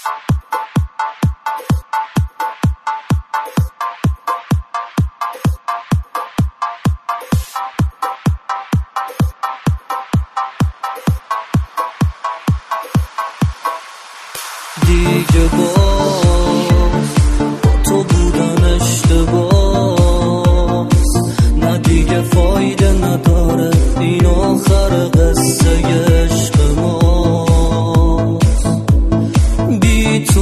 دیگه باز با تو بودن اشتباس، نه دیگه فایده نداره، این آخر قصه عشق ماست. بی تو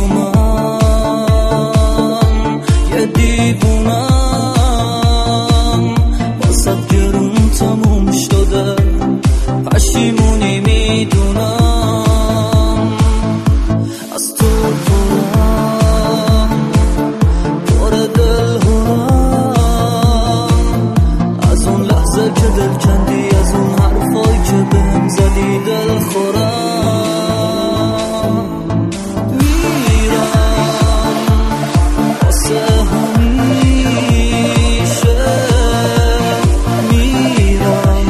من یه دیوونم، واسه گرون تموم شده، پشیمونی میدونم. که دل کندی از اون حرفایی که بهم زدی، دل خورم میرم واسه همیشه، میرم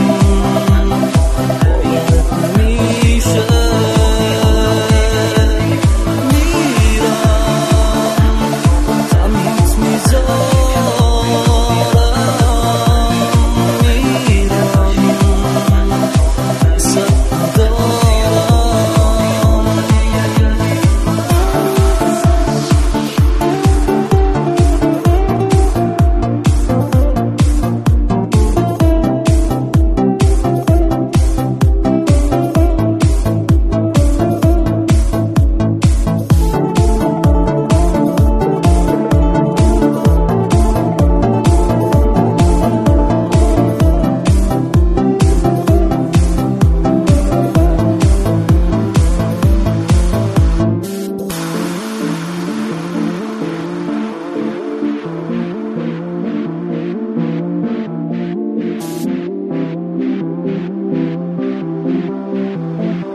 باید میشه، میرم تمیز میذارم.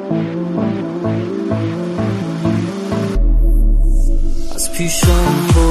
پیشم